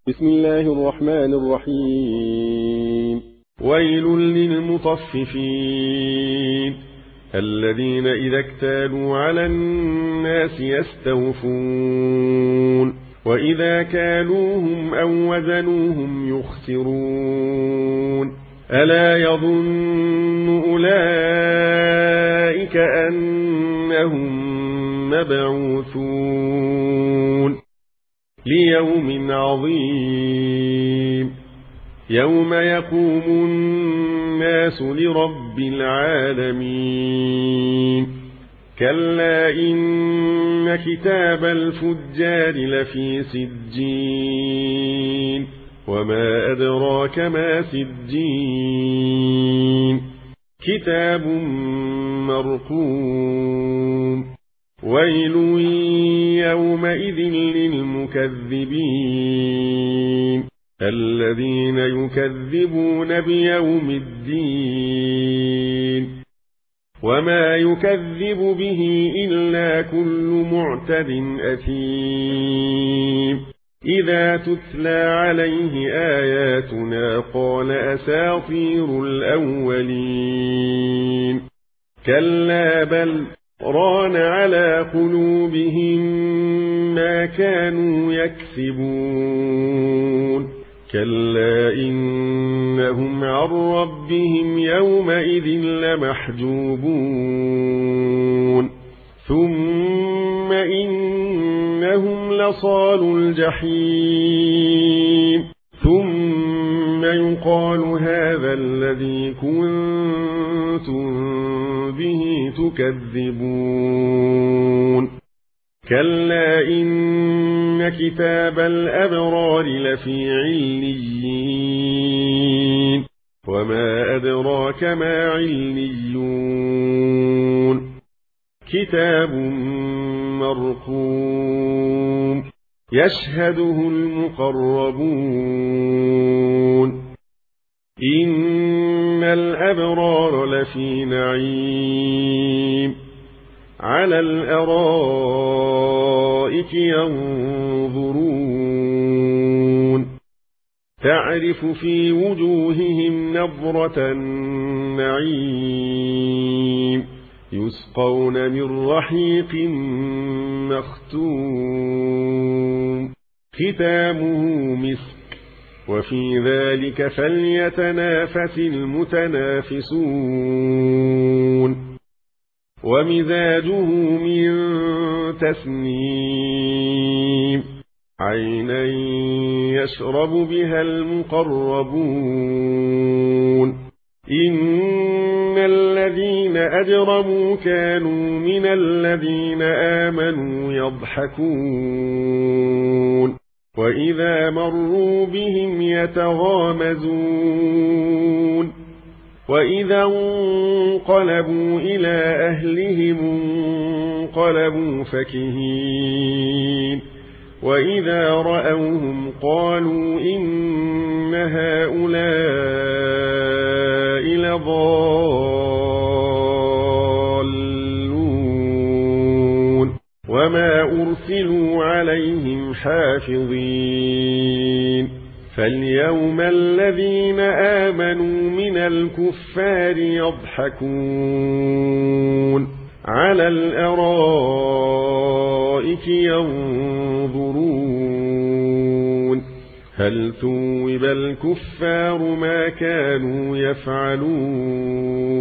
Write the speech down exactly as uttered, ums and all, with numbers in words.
بسم الله الرحمن الرحيم. ويل للمطففين الذين إذا اكتالوا على الناس يستوفون وإذا كالوهم أو وزنوهم يخسرون ألا يظن أولئك أنهم مبعوثون ليوم عظيم يوم يقوم الناس لرب العالمين كلا إن كتاب الفجار لفي سجين وما أدراك ما سجين كتاب مرقوم ويل يومئذ للمكذبين الذين يكذبون بيوم الدين وما يكذب به إلا كل معتد أثيم إذا تتلى عليه آياتنا قال أساطير الأولين كلا بل ران على قلوبهم ما كانوا يكسبون كلا إنهم عن ربهم يومئذ لمحجوبون ثم إنهم لصالو الجحيم ثم يقال هذا الذي كنتم به تكذبون كلا إن كتاب الأبرار لفي عليين وما أدراك ما عليون كتاب مرقوم يشهده المقربون إن الأبرار لفي نعيم على الأرائك ينظرون تعرف في وجوههم نظرة النعيم يسقون من رحيق مختوم ختامه مسك وفي ذلك فليتنافس المتنافسون ومزاجه من تسنيم عينا يشرب بها المقربون إن الذين أجرموا كانوا من الذين آمنوا يضحكون وإذا مروا بهم يتغامزون وإذا انقلبوا إلى أهلهم انقلبوا فكهين وإذا رأوهم قالوا إن هؤلاء لضالون وما أرسلوا عليهم حافظين فاليوم الذين آمنوا من الكفار يضحكون على الأرائك ينظرون هل ثوب الكفار ما كانوا يفعلون